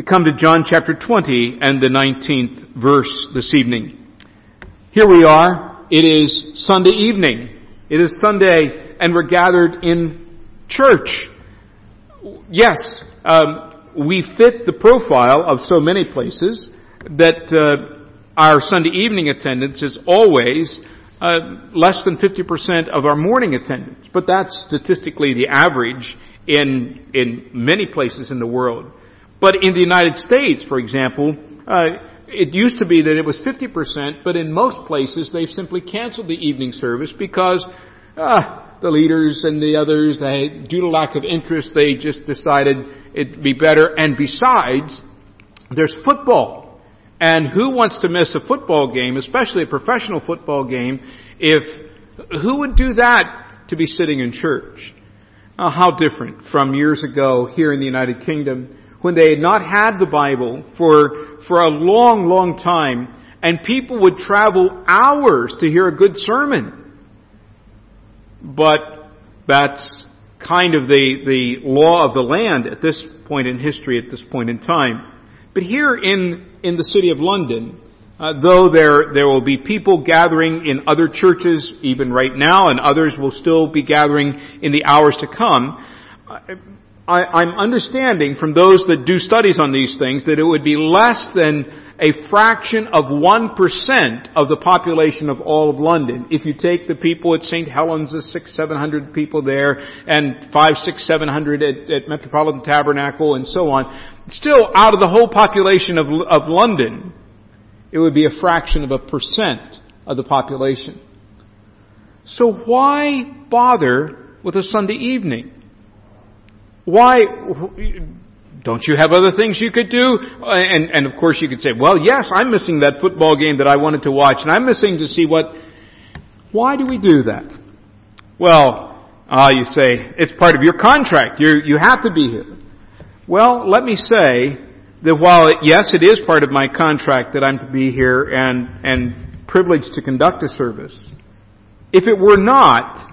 We come to John chapter 20 and the 19th verse this evening. Here we are. It is Sunday evening. It is Sunday and we're gathered in church. Yes, we fit the profile of so many places that our Sunday evening attendance is always less than 50% of our morning attendance. But that's statistically the average in many places in the world. But in the United States, for example, it used to be that it was 50%, but in most places they've simply canceled the evening service because the leaders and the others, due to lack of interest, they just decided it'd be better. And besides, there's football. And who wants to miss a football game, especially a professional football game, who would do that to be sitting in church? How different from years ago here in the United Kingdom, when they had not had the Bible for a long, long time, and people would travel hours to hear a good sermon. But that's kind of the law of the land at this point in history, at this point in time. But here in the city of London, though there will be people gathering in other churches even right now, and others will still be gathering in the hours to come, I'm understanding from those that do studies on these things that it would be less than a fraction of 1% of the population of all of London. If you take the people at St. Helens, the 600-700 people there, and 500-700 at Metropolitan Tabernacle, and so on, still out of the whole population of London, it would be a fraction of 1% of the population. So why bother with a Sunday evening? Why? Don't you have other things you could do? And of course you could say, well, yes, I'm missing that football game that I wanted to watch, and I'm missing to see what... Why do we do that? Well, you say, it's part of your contract. You have to be here. Well, let me say that while, yes, it is part of my contract that I'm to be here and privileged to conduct a service, if it were not,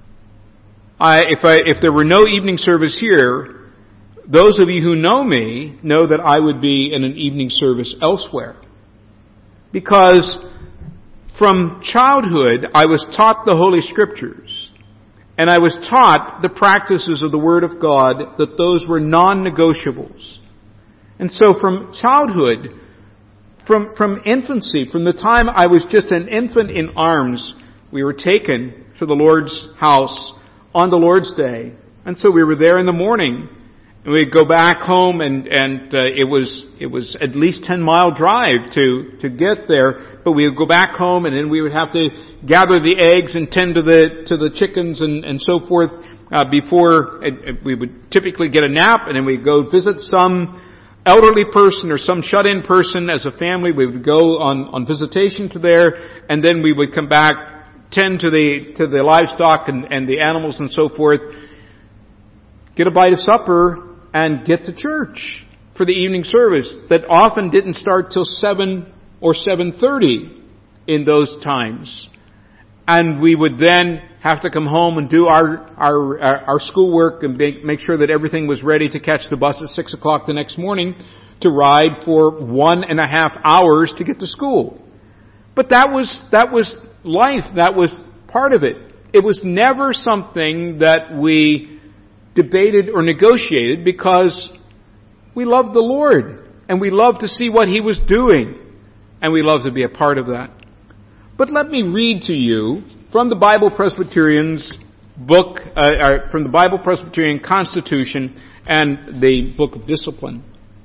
if there were no evening service here, those of you who know me know that I would be in an evening service elsewhere. Because from childhood, I was taught the Holy Scriptures. And I was taught the practices of the Word of God, that those were non-negotiables. And so from childhood, from infancy, from the time I was just an infant in arms, we were taken to the Lord's house on the Lord's Day. And so we were there in the morning. And we'd go back home and it was at least 10-mile drive to get there. But we would go back home and then we would have to gather the eggs and tend to the chickens and so forth, before we would typically get a nap, and then we'd go visit some elderly person or some shut-in person as a family. We would go on visitation to there, and then we would come back, tend to the livestock and the animals and so forth, get a bite of supper, and get to church for the evening service that often didn't start till 7 or 7:30 in those times. And we would then have to come home and do our schoolwork and make sure that everything was ready to catch the bus at 6 o'clock the next morning to ride for 1.5 hours to get to school. But that was life. That was part of it. It was never something that we debated or negotiated, because we loved the Lord and we loved to see what He was doing and we loved to be a part of that. But let me read to you from the Bible Presbyterian's book, from the Bible Presbyterian Constitution and the Book of Discipline.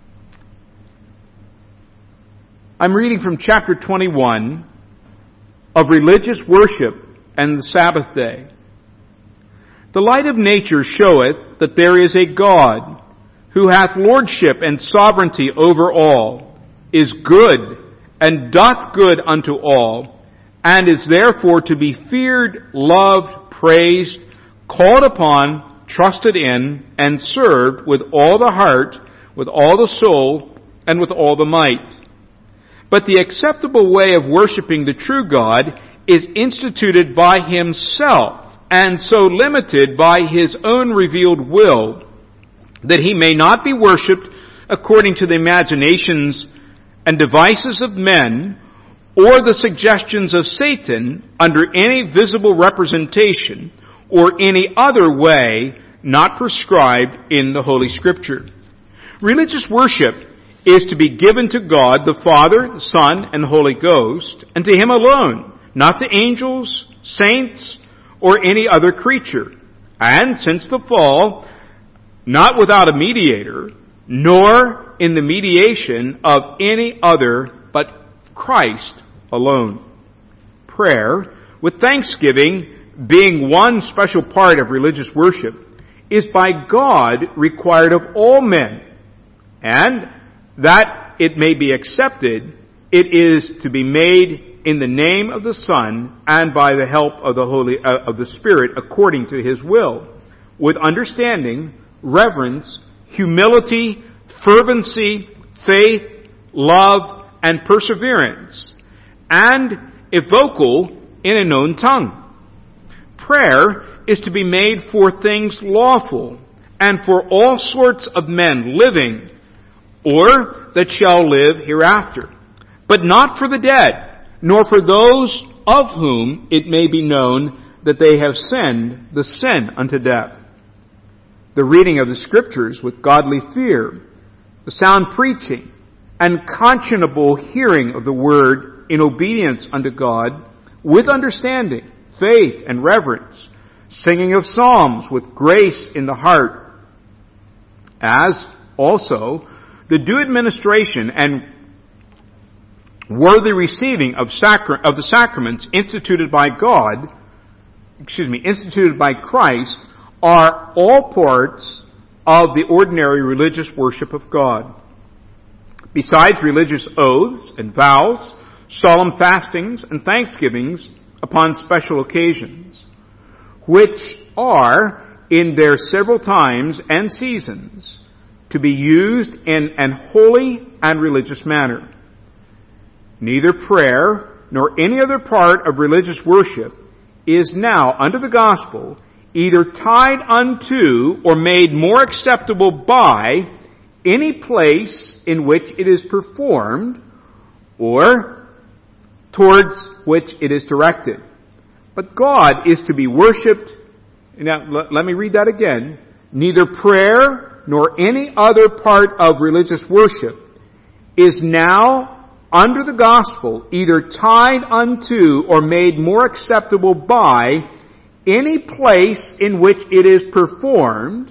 I'm reading from chapter 21 of Religious Worship and the Sabbath Day. The light of nature showeth that there is a God, who hath lordship and sovereignty over all, is good, and doth good unto all, and is therefore to be feared, loved, praised, called upon, trusted in, and served with all the heart, with all the soul, and with all the might. But the acceptable way of worshiping the true God is instituted by Himself, and so limited by His own revealed will, that He may not be worshipped according to the imaginations and devices of men, or the suggestions of Satan under any visible representation or any other way not prescribed in the Holy Scripture. Religious worship is to be given to God, the Father, the Son, and Holy Ghost, and to Him alone, not to angels, saints, or any other creature. And since the fall, not without a mediator, nor in the mediation of any other but Christ alone. Prayer, with thanksgiving being one special part of religious worship, is by God required of all men, and that it may be accepted, it is to be made in the name of the Son and by the help of the Spirit according to His will, with understanding, reverence, humility, fervency, faith, love, and perseverance, and if vocal, in a known tongue. Prayer is to be made for things lawful, and for all sorts of men living, or that shall live hereafter, but not for the dead, nor for those of whom it may be known that they have sinned the sin unto death. The reading of the Scriptures with godly fear, the sound preaching, and conscionable hearing of the Word in obedience unto God, with understanding, faith, and reverence, singing of psalms with grace in the heart, as also the due administration and worthy receiving of the sacraments instituted by Christ, are all parts of the ordinary religious worship of God. Besides religious oaths and vows, solemn fastings and thanksgivings upon special occasions, which are, in their several times and seasons, to be used in an holy and religious manner. Neither prayer nor any other part of religious worship is now, under the gospel, either tied unto or made more acceptable by any place in which it is performed or towards which it is directed. But God is to be worshipped. Now, let me read that again. Neither prayer nor any other part of religious worship is now under the gospel either tied unto or made more acceptable by any place in which it is performed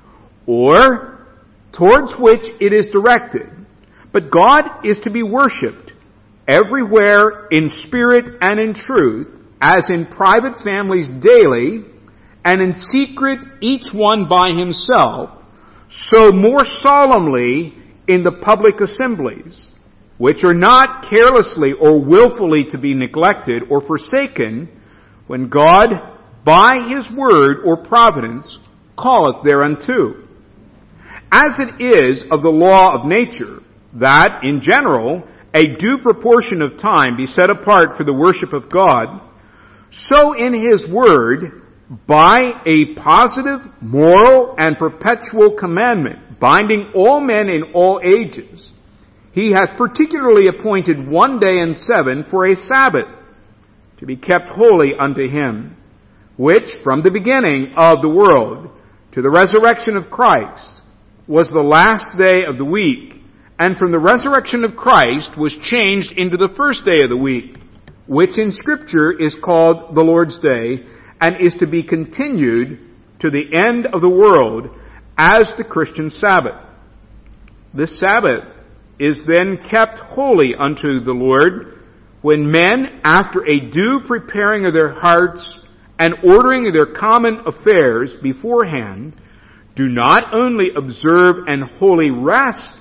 or towards which it is directed. But God is to be worshipped everywhere in spirit and in truth, as in private families daily, and in secret each one by himself, so more solemnly in the public assemblies, which are not carelessly or willfully to be neglected or forsaken, when God, by His word or providence, calleth thereunto. As it is of the law of nature, that, in general, a due proportion of time be set apart for the worship of God, so in His word, by a positive, moral, and perpetual commandment, binding all men in all ages, He hath particularly appointed 1 day in 7 for a Sabbath, to be kept holy unto Him, which from the beginning of the world to the resurrection of Christ was the last day of the week, and from the resurrection of Christ was changed into the first day of the week, which in Scripture is called the Lord's Day, and is to be continued to the end of the world as the Christian Sabbath. This Sabbath is then kept holy unto the Lord, when men, after a due preparing of their hearts and ordering of their common affairs beforehand, do not only observe an holy rest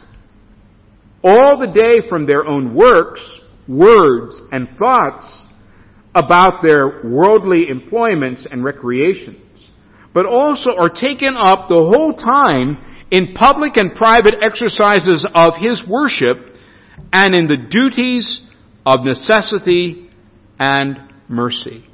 all the day from their own works, words, and thoughts about their worldly employments and recreations, but also are taken up the whole time in public and private exercises of His worship and in the duties of necessity and mercy.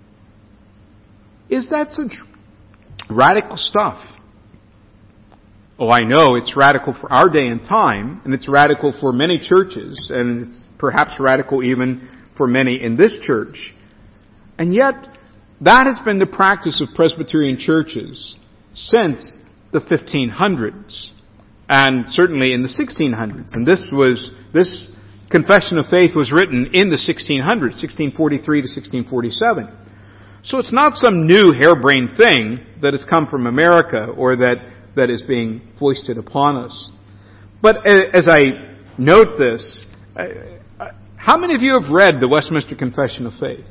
Is that such radical stuff? Oh, I know it's radical for our day and time, and it's radical for many churches, and it's perhaps radical even for many in this church. And yet, that has been the practice of Presbyterian churches since the 1500s, and certainly in the 1600s. And this Confession of Faith was written in the 1600s, 1643 to 1647. So it's not some new harebrained thing that has come from America or that is being foisted upon us. But as I note this, how many of you have read the Westminster Confession of Faith?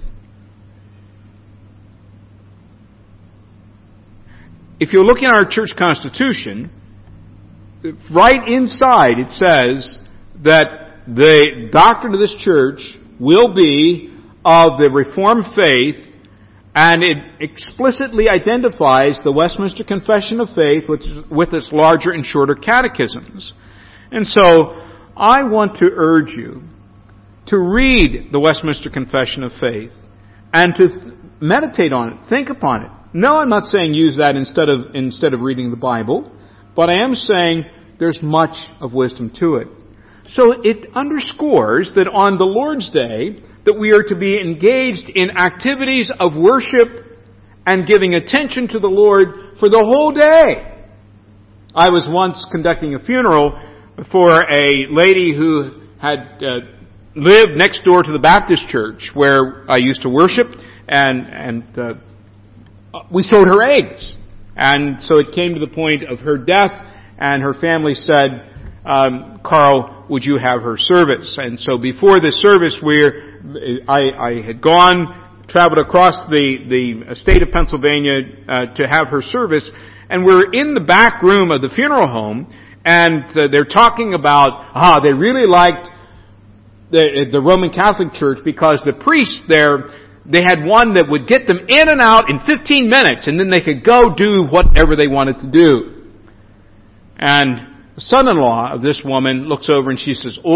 If you're looking at our church constitution, right inside it says that the doctrine of this church will be of the Reformed faith, and it explicitly identifies the Westminster Confession of Faith with its larger and shorter catechisms. And so, I want to urge you to read the Westminster Confession of Faith and to meditate on it, think upon it. No, I'm not saying use that instead of reading the Bible, but I am saying there's much of wisdom to it. So it underscores that on the Lord's Day, that we are to be engaged in activities of worship and giving attention to the Lord for the whole day. I was once conducting a funeral for a lady who had lived next door to the Baptist church where I used to worship, and we sold her eggs. And so it came to the point of her death, and her family said, Carl, would you have her service? And so before the service, I had traveled across the state of Pennsylvania to have her service, and we're in the back room of the funeral home, and they're talking about, they really liked the Roman Catholic Church because the priest there, they had one that would get them in and out in 15 minutes, and then they could go do whatever they wanted to do. And the son-in-law of this woman looks over and he said,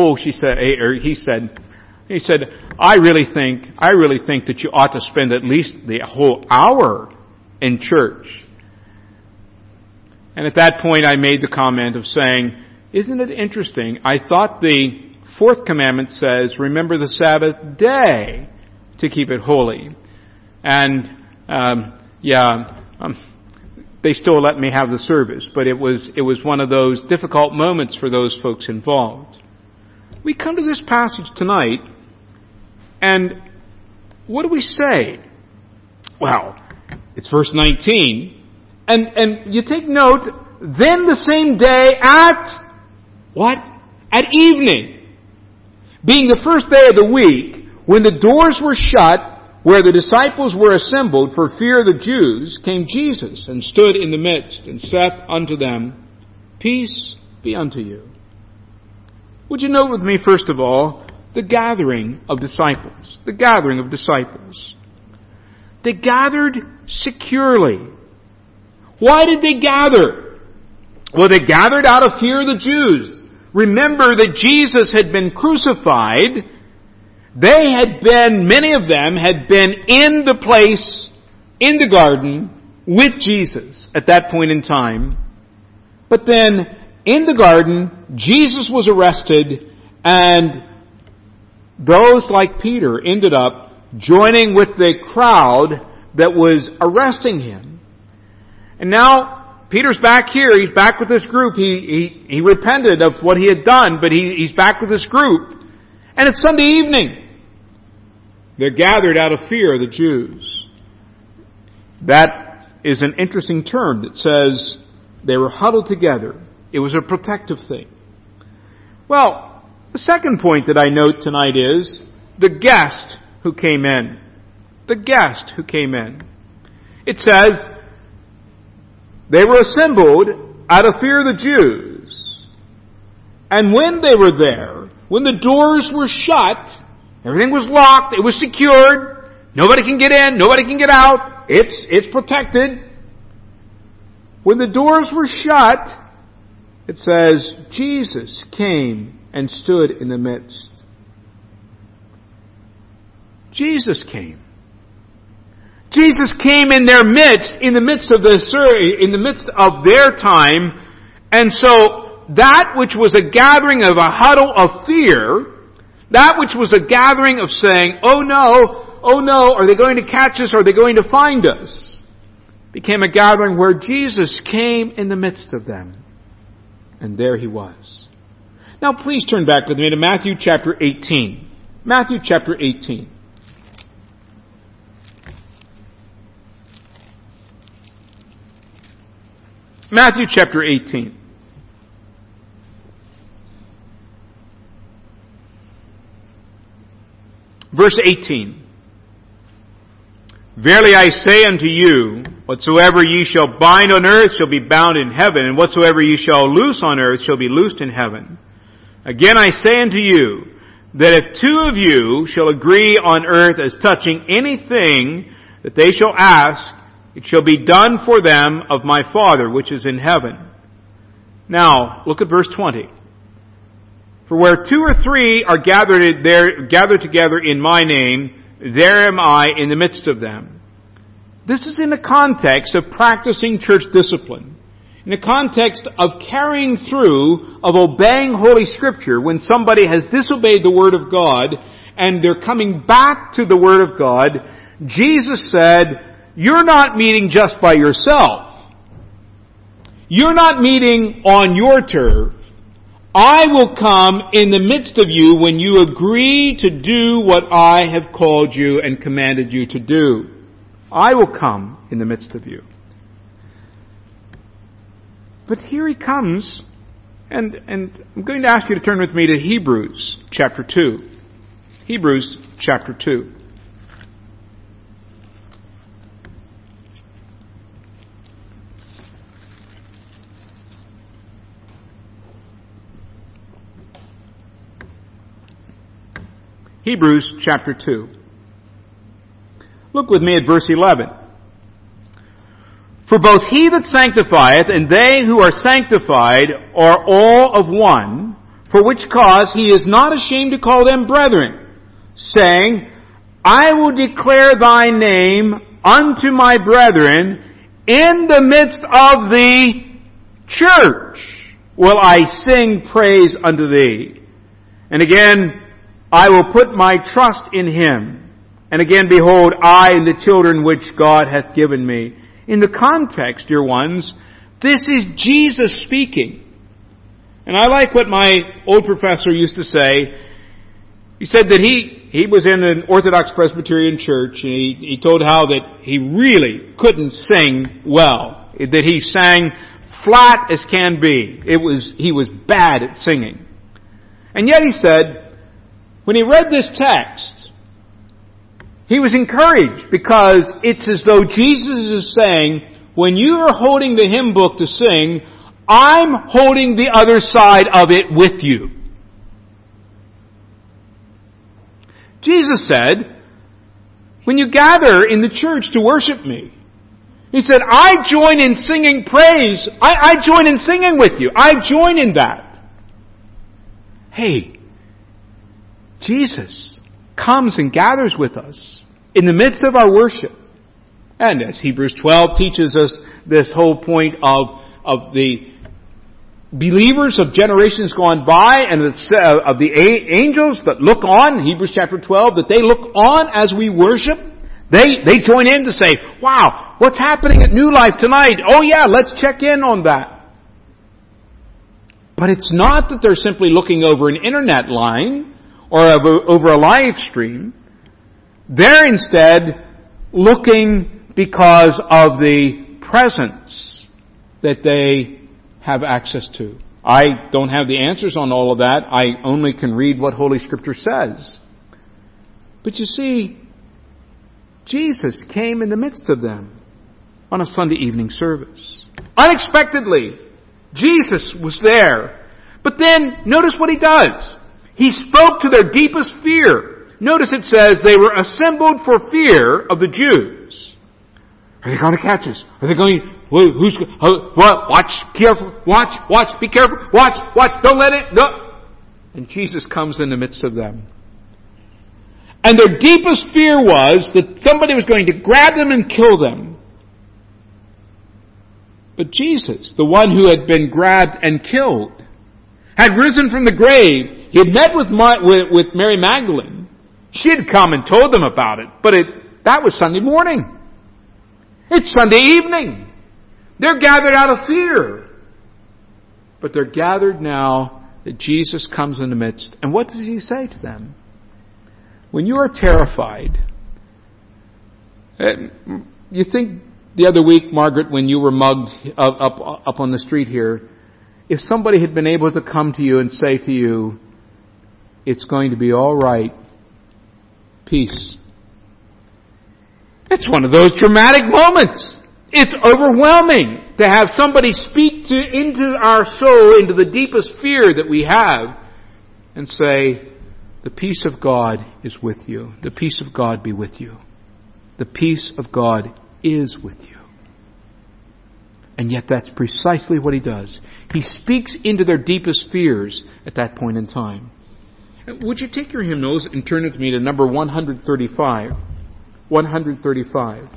I really think that you ought to spend at least the whole hour in church. And at that point I made the comment of saying, isn't it interesting? I thought the fourth commandment says, remember the Sabbath day to keep it holy. And, they still let me have the service, but it was one of those difficult moments for those folks involved. We come to this passage tonight, and what do we say? Well, it's verse 19, and you take note, then the same day at, what? At evening, being the first day of the week, when the doors were shut, where the disciples were assembled for fear of the Jews, came Jesus and stood in the midst and saith unto them, Peace be unto you. Would you note with me, first of all, the gathering of disciples? The gathering of disciples. They gathered securely. Why did they gather? Well, they gathered out of fear of the Jews. Remember that Jesus had been crucified. Many of them had been in the place, in the garden, with Jesus at that point in time. But then, in the garden, Jesus was arrested, and those like Peter ended up joining with the crowd that was arresting him. And now, Peter's back here, he's back with this group. He repented of what he had done, but he's back with this group. And it's Sunday evening. They're gathered out of fear of the Jews. That is an interesting term that says they were huddled together. It was a protective thing. Well, the second point that I note tonight is the guest who came in. The guest who came in. It says they were assembled out of fear of the Jews. And when they were there, when the doors were shut, everything was locked, it was secured, nobody can get in, nobody can get out, it's protected. When the doors were shut, it says, Jesus came and stood in the midst. Jesus came. Jesus came in their midst, in the midst of their time, And so that which was a gathering of a huddle of fear, that which was a gathering of saying, oh no, are they going to catch us? Are they going to find us? Became a gathering where Jesus came in the midst of them. And there He was. Now please turn back with me to Matthew chapter 18. Matthew chapter 18. Matthew chapter 18. Verse 18. Verily I say unto you, whatsoever ye shall bind on earth shall be bound in heaven, and whatsoever ye shall loose on earth shall be loosed in heaven. Again I say unto you, that if two of you shall agree on earth as touching anything that they shall ask, it shall be done for them of my Father which is in heaven. Now, look at verse 20. For where two or three are gathered together in my name, there am I in the midst of them. This is in the context of practicing church discipline. In the context of carrying through, of obeying Holy Scripture when somebody has disobeyed the Word of God and they're coming back to the Word of God, Jesus said, you're not meeting just by yourself. You're not meeting on your turf. I will come in the midst of you when you agree to do what I have called you and commanded you to do. I will come in the midst of you. But here He comes, and I'm going to ask you to turn with me to Hebrews chapter 2. Hebrews chapter 2. Hebrews chapter 2. Look with me at verse 11. For both He that sanctifieth and they who are sanctified are all of one, for which cause He is not ashamed to call them brethren, saying, I will declare thy name unto my brethren in the midst of the church will I sing praise unto thee. And again, I will put my trust in Him. And again, behold, I and the children which God hath given me. In the context, dear ones, this is Jesus speaking. And I like what my old professor used to say. He said that he was in an Orthodox Presbyterian church, and he told how that he really couldn't sing well. That he sang flat as can be. He was bad at singing. And yet he said, when he read this text, he was encouraged because it's as though Jesus is saying, when you are holding the hymn book to sing, I'm holding the other side of it with you. Jesus said, when you gather in the church to worship me, He said, I join in singing praise. I join in singing with you. I join in that. Hey, Jesus comes and gathers with us in the midst of our worship. And as Hebrews 12 teaches us this whole point of the believers of generations gone by and of the angels that look on, Hebrews chapter 12, that they look on as we worship. They join in to say, wow, what's happening at New Life tonight? Oh yeah, let's check in on that. But it's not that they're simply looking over an internet line or over a live stream. They're instead looking because of the presence that they have access to. I don't have the answers on all of that. I only can read what Holy Scripture says. But you see, Jesus came in the midst of them on a Sunday evening service. Unexpectedly, Jesus was there. But then, notice what He does. He spoke to their deepest fear. Notice it says they were assembled for fear of the Jews. Are they going to catch us? Are they going, watch, careful, watch, be careful, watch, don't let it, no. And Jesus comes in the midst of them. And their deepest fear was that somebody was going to grab them and kill them. But Jesus, the one who had been grabbed and killed, had risen from the grave. He had met with Mary Magdalene. She had come and told them about it, but that was Sunday morning. It's Sunday evening. They're gathered out of fear. But they're gathered now that Jesus comes in the midst. And what does he say to them? When you are terrified, you think the other week, Margaret, when you were mugged up on the street here, if somebody had been able to come to you and say to you, it's going to be all right, peace. It's one of those dramatic moments. It's overwhelming to have somebody speak into our soul, into the deepest fear that we have, and say, the peace of God is with you. The peace of God be with you. The peace of God is with you. And yet that's precisely what he does. He speaks into their deepest fears at that point in time. Would you take your hymnals and turn with me to number 135? 135.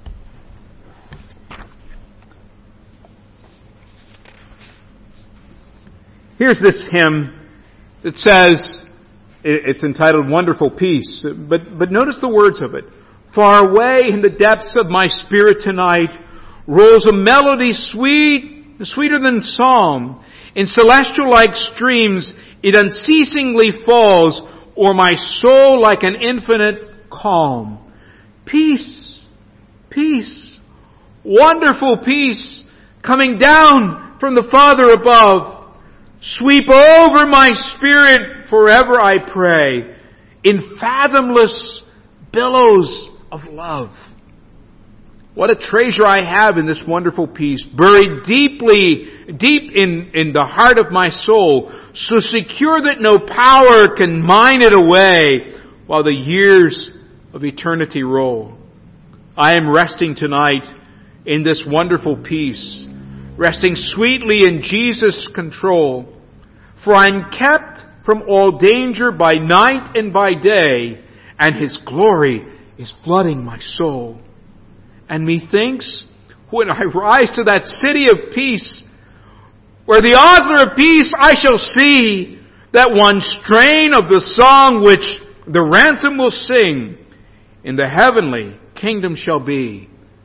Here's this hymn that says, it's entitled Wonderful Peace, but notice the words of it. Far away in the depths of my spirit tonight rolls a melody sweeter than psalm. In celestial-like streams it unceasingly falls o'er my soul like an infinite calm. Peace, peace, wonderful peace coming down from the Father above. Sweep over my spirit forever, I pray, in fathomless billows of love. What a treasure I have in this wonderful peace, buried deep in the heart of my soul, so secure that no power can mine it away while the years of eternity roll. I am resting tonight in this wonderful peace, resting sweetly in Jesus' control. For I am kept from all danger by night and by day, and His glory is flooding my soul. And methinks, when I rise to that city of peace, where the author of peace I shall see, that one strain of the song which the ransom will sing in the heavenly kingdom shall be.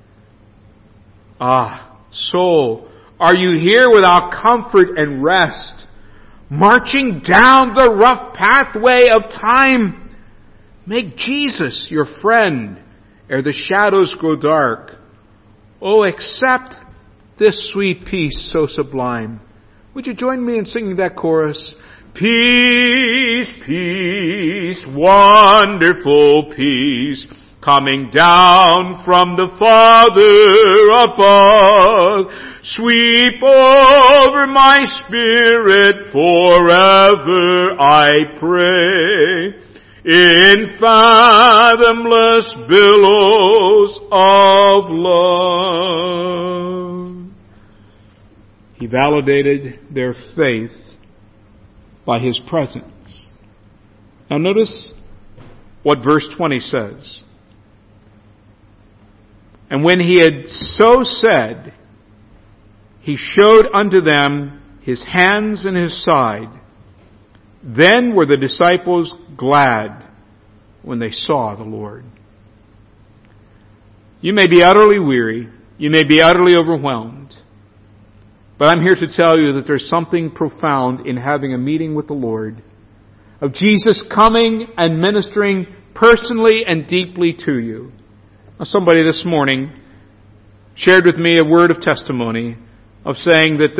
Ah, soul, are you here without comfort and rest, marching down the rough pathway of time? Make Jesus your friend ere the shadows grow dark. Oh, accept this sweet peace so sublime. Would you join me in singing that chorus? Peace, peace, wonderful peace, coming down from the Father above. Sweep over my spirit forever, I pray, in fathomless billows of love. He validated their faith by His presence. Now notice what verse 20 says. And when He had so said, He showed unto them His hands and His side. Then were the disciples glad when they saw the Lord. You may be utterly weary. You may be utterly overwhelmed. But I'm here to tell you that there's something profound in having a meeting with the Lord, of Jesus coming and ministering personally and deeply to you. Now, somebody this morning shared with me a word of testimony of saying that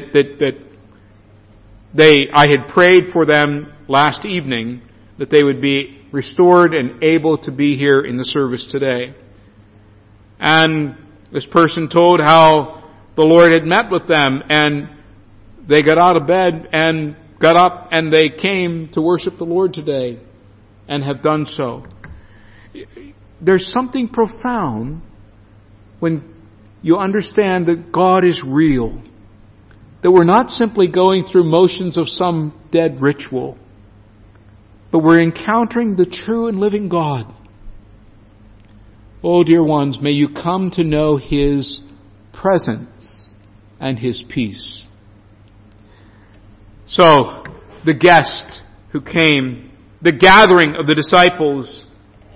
I had prayed for them last evening that they would be restored and able to be here in the service today. And this person told how the Lord had met with them, and they got out of bed and got up and they came to worship the Lord today and have done so. There's something profound when you understand that God is real, that we're not simply going through motions of some dead ritual, but we're encountering the true and living God. Oh, dear ones, may you come to know His presence and His peace. So, the guest who came, the gathering of the disciples,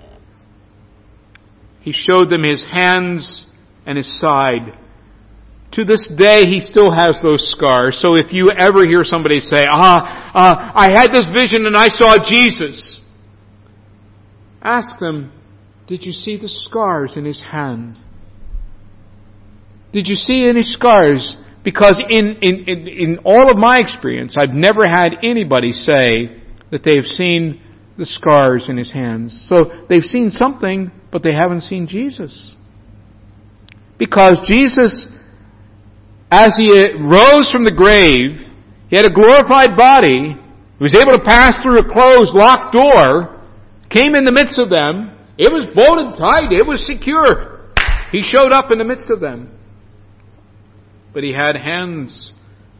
He showed them His hands and His side. To this day, He still has those scars. So if you ever hear somebody say, I had this vision and I saw Jesus, ask them, did you see the scars in His hand? Did you see any scars? Because in all of my experience, I've never had anybody say that they've seen the scars in His hands. So they've seen something, but they haven't seen Jesus. Because Jesus, as He rose from the grave, He had a glorified body, He was able to pass through a closed, locked door, came in the midst of them. It was bolted tight, it was secure. He showed up in the midst of them. But He had hands,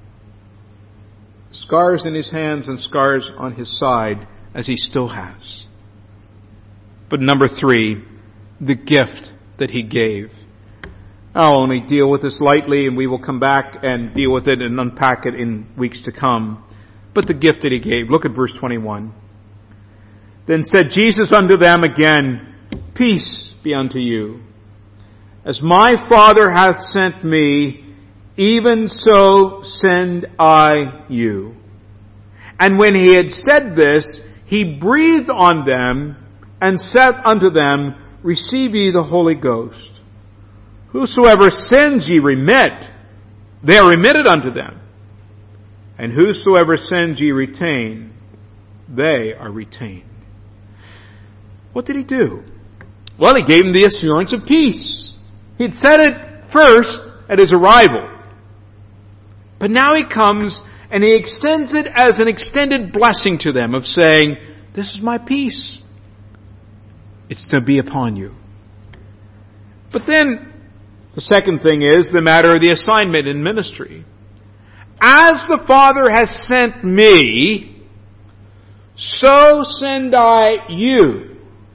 scars in His hands and scars on His side, as He still has. But number 3, the gift that He gave. I'll only deal with this lightly, and we will come back and deal with it and unpack it in weeks to come. But the gift that He gave. Look at verse 21. Then said Jesus unto them again, Peace be unto you. As my Father hath sent me, even so send I you. And when He had said this, He breathed on them, and said unto them, Receive ye the Holy Ghost. Whosoever sins ye remit, they are remitted unto them. And whosoever sins ye retain, they are retained. What did He do? Well, He gave them the assurance of peace. He'd said it first at His arrival. But now He comes and He extends it as an extended blessing to them of saying, this is my peace. It's to be upon you. But then, the second thing is the matter of the assignment in ministry. As the Father has sent me, so send I you.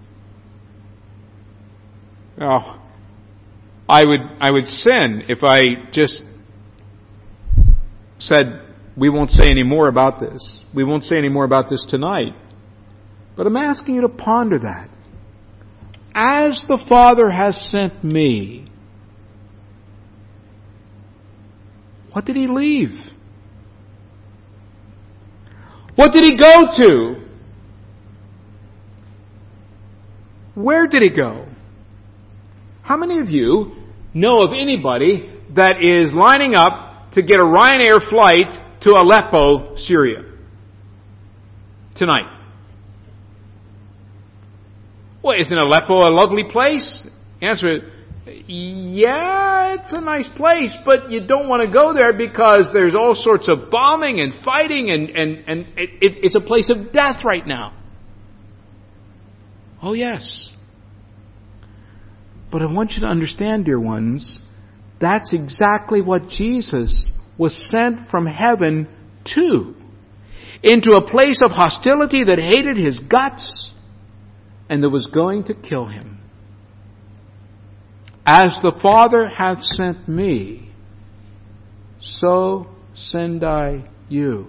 Oh, I would sin if I just said, we won't say any more about this. We won't say any more about this tonight. But I'm asking you to ponder that. As the Father has sent me, what did He leave? What did He go to? Where did He go? How many of you know of anybody that is lining up to get a Ryanair flight to Aleppo, Syria, tonight? Well, isn't Aleppo a lovely place? Answer, yeah, it's a nice place, but you don't want to go there because there's all sorts of bombing and fighting and it's a place of death right now. Oh yes. But I want you to understand, dear ones, that's exactly what Jesus was sent from heaven to. Into a place of hostility that hated His guts and that was going to kill Him. As the Father hath sent me, so send I you.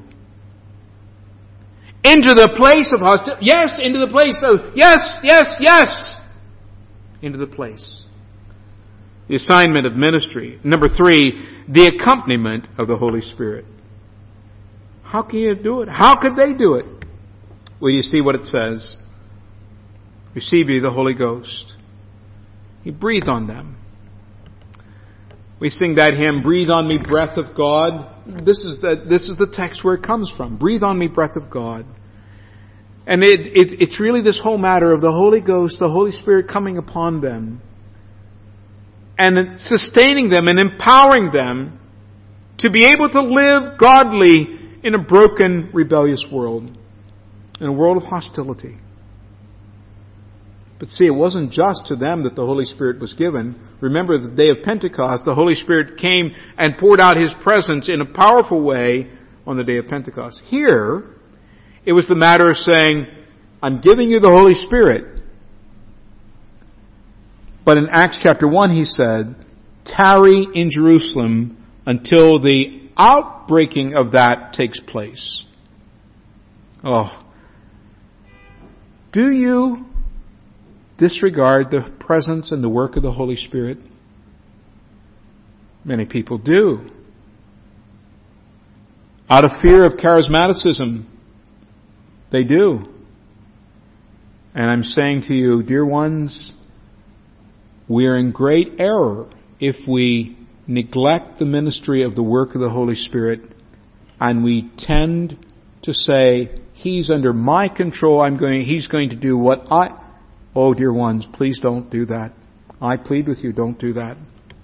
Into the place of hostility. Yes, into the place of, yes. Into the place. The assignment of ministry. Number 3, the accompaniment of the Holy Spirit. How can you do it? How could they do it? Well, you see what it says. Receive ye the Holy Ghost. He breathed on them. We sing that hymn, Breathe on me, breath of God. This is the text where it comes from. Breathe on me, breath of God. And it's really this whole matter of the Holy Ghost, the Holy Spirit coming upon them and sustaining them and empowering them to be able to live godly in a broken, rebellious world, in a world of hostility. But see, it wasn't just to them that the Holy Spirit was given. Remember the day of Pentecost, the Holy Spirit came and poured out His presence in a powerful way on the day of Pentecost. Here, it was the matter of saying, I'm giving you the Holy Spirit. But in Acts chapter 1 He said, tarry in Jerusalem until the outbreaking of that takes place. Oh. Do you disregard the presence and the work of the Holy Spirit? Many people do. Out of fear of charismaticism, they do. And I'm saying to you, dear ones, we are in great error if we neglect the ministry of the work of the Holy Spirit and we tend to say, He's under my control, He's going to do what I... Oh, dear ones, please don't do that. I plead with you, don't do that.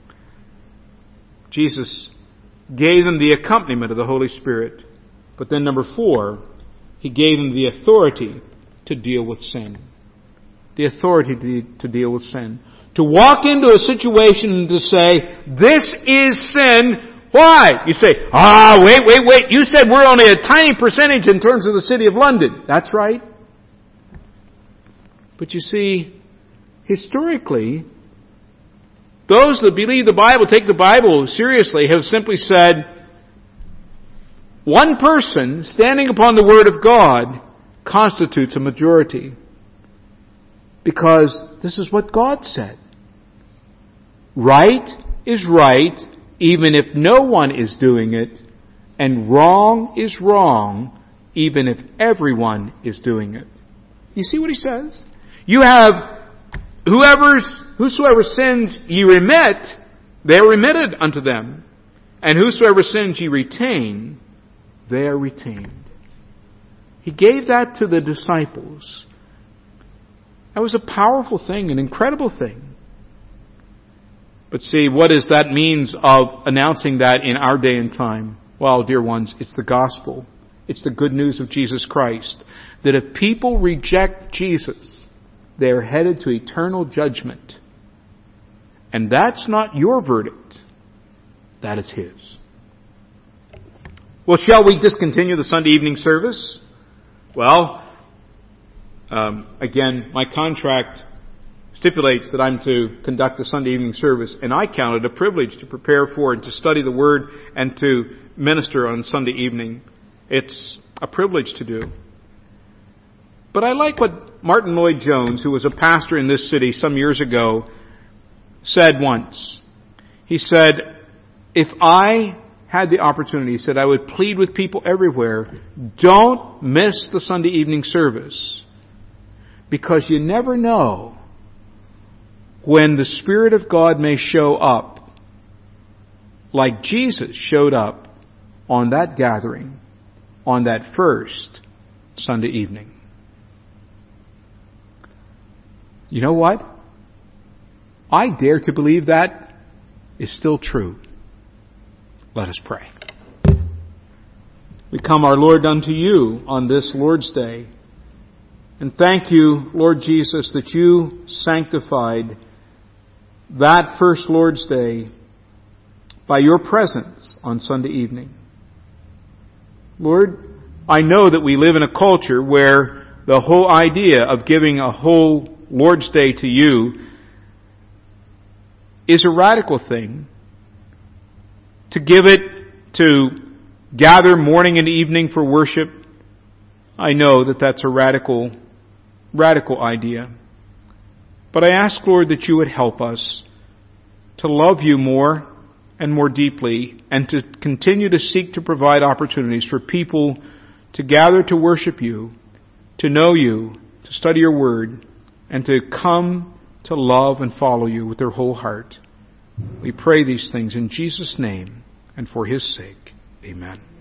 Jesus gave them the accompaniment of the Holy Spirit. But then number 4, He gave them the authority to deal with sin. The authority to deal with sin. To walk into a situation and to say, this is sin. Why? You say, wait. You said we're only a tiny percentage in terms of the City of London. That's right. But you see, historically, those that believe the Bible, take the Bible seriously, have simply said, one person standing upon the Word of God constitutes a majority. Because this is what God said. Right is right, even if no one is doing it, and wrong is wrong, even if everyone is doing it. You see what He says? You have whosoever sins ye remit, they are remitted unto them. And whosoever sins ye retain, they are retained. He gave that to the disciples. That was a powerful thing, an incredible thing. But see, what is that means of announcing that in our day and time? Well, dear ones, it's the gospel. It's the good news of Jesus Christ. That if people reject Jesus, they are headed to eternal judgment. And that's not your verdict. That is His. Well, shall we discontinue the Sunday evening service? Well, again, my contract stipulates that I'm to conduct a Sunday evening service, and I count it a privilege to prepare for and to study the Word and to minister on Sunday evening. It's a privilege to do. But I like what Martin Lloyd-Jones, who was a pastor in this city some years ago, said once. He said, if I had the opportunity, he said, I would plead with people everywhere, don't miss the Sunday evening service. Because you never know when the Spirit of God may show up like Jesus showed up on that gathering, on that first Sunday evening. You know what? I dare to believe that is still true. Let us pray. We come, our Lord, unto you on this Lord's Day. And thank you, Lord Jesus, that you sanctified that first Lord's Day by your presence on Sunday evening. Lord, I know that we live in a culture where the whole idea of giving a whole Lord's Day to you is a radical thing. To give it, to gather morning and evening for worship, I know that that's a radical idea. But I ask, Lord, that you would help us to love you more and more deeply and to continue to seek to provide opportunities for people to gather to worship you, to know you, to study your word, and to come to love and follow you with their whole heart. We pray these things in Jesus' name and for His sake. Amen.